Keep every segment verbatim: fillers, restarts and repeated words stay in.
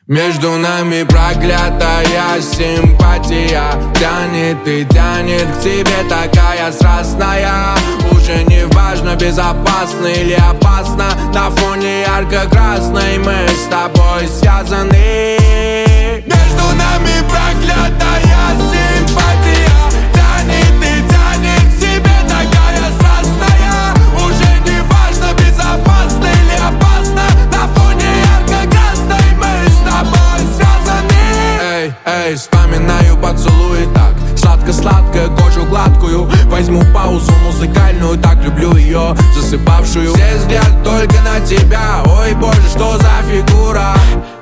Между нами проклятая симпатия тянет и тянет к тебе такая страстная. Уже не важно, безопасно или опасно. На фоне ярко-красной мы с тобой связаны. Между нами проклятая симпатия тянет и тянет к тебе такая страстная. Уже не важно, безопасно или опасно. На фоне ярко-красной мы с тобой связаны. Эй, эй, вспоминаю поцелуи так сладко-сладко, кожу гладкую. Возьму паузу музыкальную, так люблю ее, засыпавшую. Все взгляд только на тебя, ой боже, что за фигура.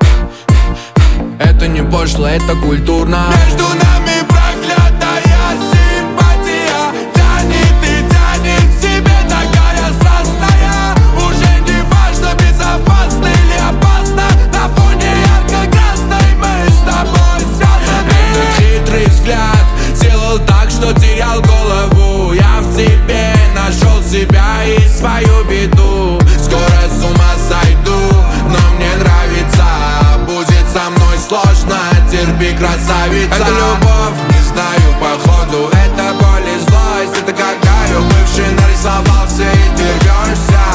Это не пошло, это культурно. Между нами проклятая симпатия тянет и тянет к тебе такая страстная. Уже не важно, безопасно или опасно. На фоне ярко-красной мы с тобой связаны. Этот хитрый взгляд делал так, что терял голову. Я в тебе нашел себя и свою беду. Скоро с ума сойду, но мне нравится. Будет со мной сложно, терпи, красавица. Это любовь, не знаю, походу это боль и злость. Это когда бывший нарисовался и ты рвешься.